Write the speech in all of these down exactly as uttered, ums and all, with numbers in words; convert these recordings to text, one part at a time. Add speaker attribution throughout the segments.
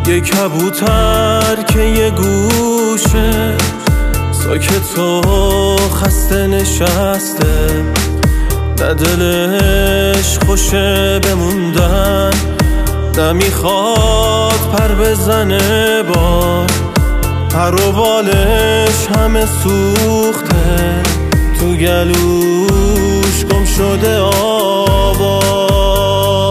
Speaker 1: یه کبوتر که یه گوشه ساکت و خسته نشسته، نه دلش خوشه بموندن، نه میخواد پر بزنه بار، پر و بالش همه سوخته، تو گلوش گم شده آوا.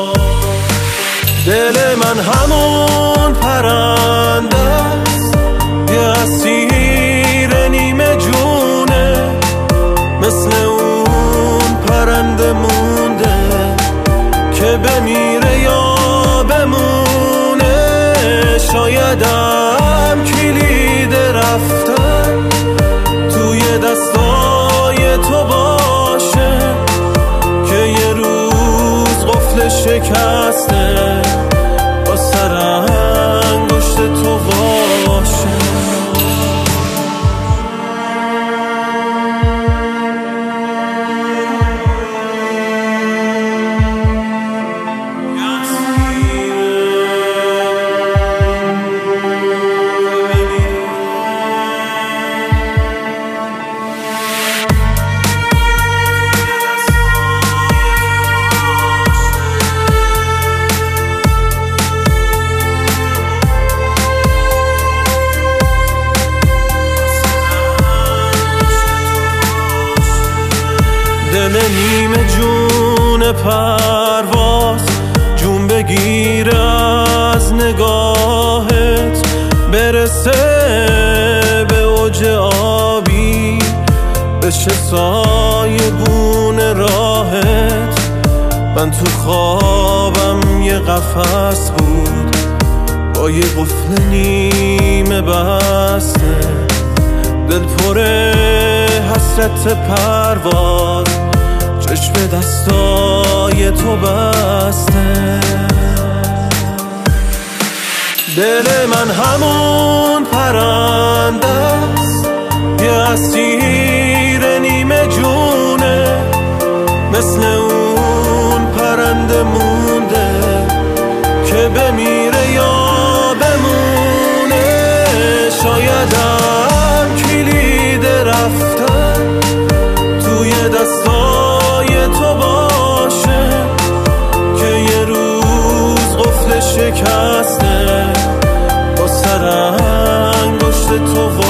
Speaker 1: دل من همون پرنده است، یه اسیر نیمه جونه، مثل اون پرنده مونده که بمیره یا بمونه. شایدم کلید رفتن توی دستای تو باشه که یه روز قفل شکسته با سر انگشت تو باشه. دل نیمه جون پرواز جون بگیره از نگاهت، برسه به اوج آبی، بشه سایه بون راهت. من تو خوابم یه قفس بود با یه قفل نیمه بسته، دل پر حسرت پرواز، چشم دستای تو بسته. دل من همون پرنده است، یه اسیر نیمه جونه، مثل اون پرنده مونده که بمیره یا بمونه. شایدم کلید رفتن توی دستای تو باشه که یه روز قفل شکسته با سر انگشت تو